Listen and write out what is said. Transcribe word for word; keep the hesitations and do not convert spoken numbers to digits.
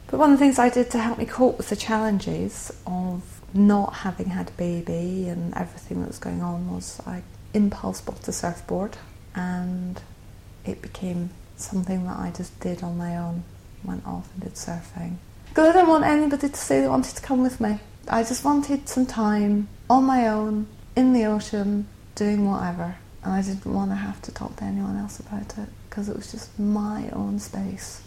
But one of the things I did to help me cope with the challenges of not having had a baby and everything that was going on was I impulse bought a surfboard, and it became something that I just did on my own. Went off and did surfing. Because I didn't want anybody to say they wanted to come with me. I just wanted some time on my own, in the ocean, doing whatever. And I didn't want to have to talk to anyone else about it, because it was just my own space.